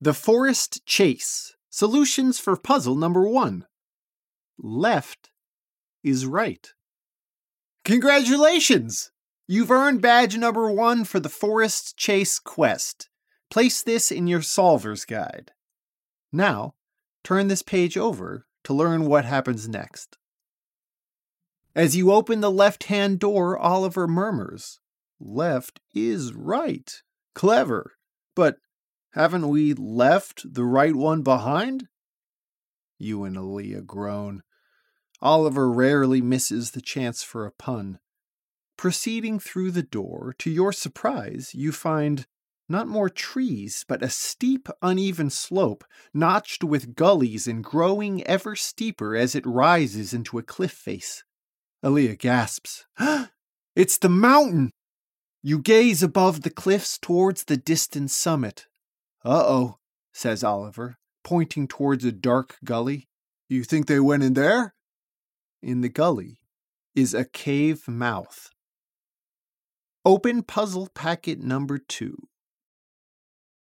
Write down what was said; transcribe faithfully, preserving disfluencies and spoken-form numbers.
The Forest Chase. Solutions for puzzle number one. Left is right. Congratulations! You've earned badge number one for the Forest Chase quest. Place this in your solver's guide. Now, turn this page over to learn what happens next. As you open the left-hand door, Oliver murmurs, "Left is right. Clever. But haven't we left the right one behind?" You and Aaliyah groan. Oliver rarely misses the chance for a pun. Proceeding through the door, to your surprise, you find not more trees, but a steep, uneven slope, notched with gullies and growing ever steeper as it rises into a cliff face. Aaliyah gasps, "It's the mountain!" You gaze above the cliffs towards the distant summit. "Uh-oh," says Oliver, pointing towards a dark gully. "You think they went in there?" In the gully is a cave mouth. Open puzzle packet number two.